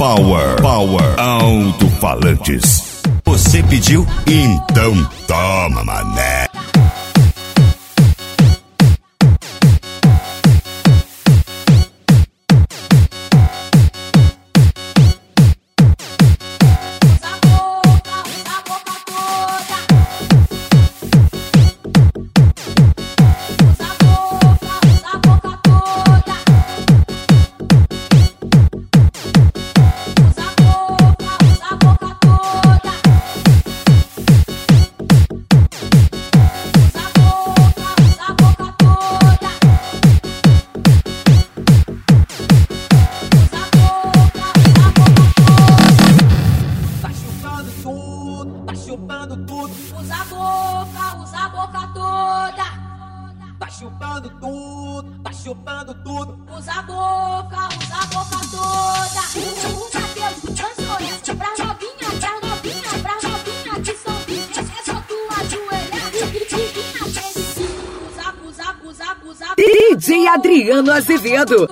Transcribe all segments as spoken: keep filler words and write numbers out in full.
Power, Power, alto-falantes. Você pediu? Então toma, mané. Usa a boca, usa a boca toda. Tá chupando tudo, tá chupando tudo. Usa a boca, usa a boca toda. Usa Deus, dançou essa pra novinha, pra novinha, pra novinha de São Vítor. É só tu ajoelhar e divina feliz. Usa, usa, usa, usa. D J Adriano Azevedo.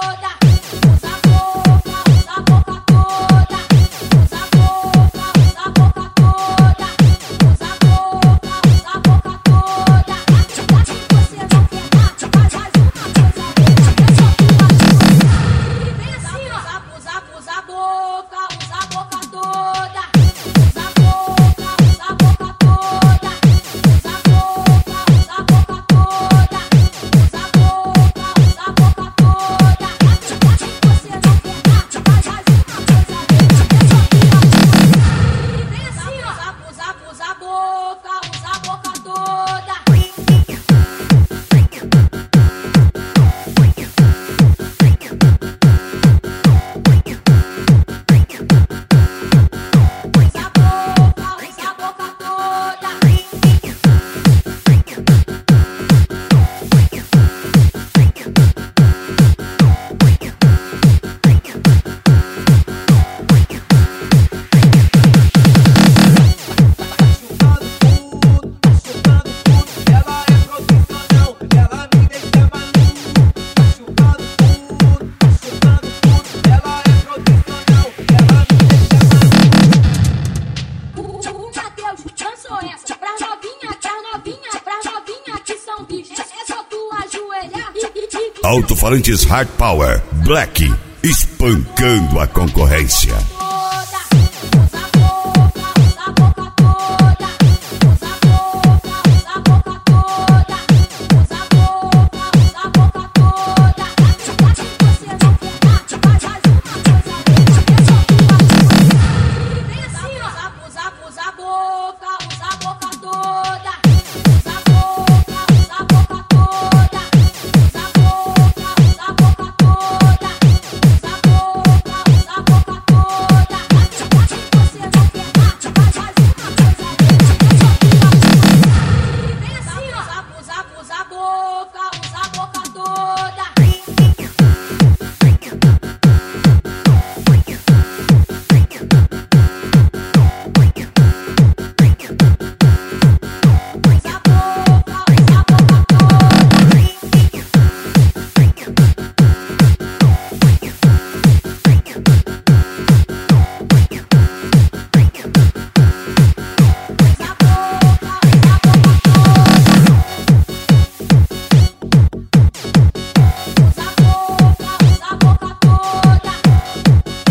Alto-falantes Hard Power, Black, espancando a concorrência.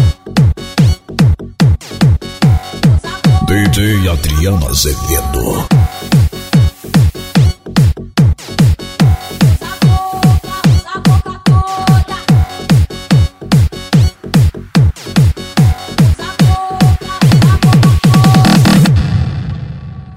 D J Adriano Azevedo.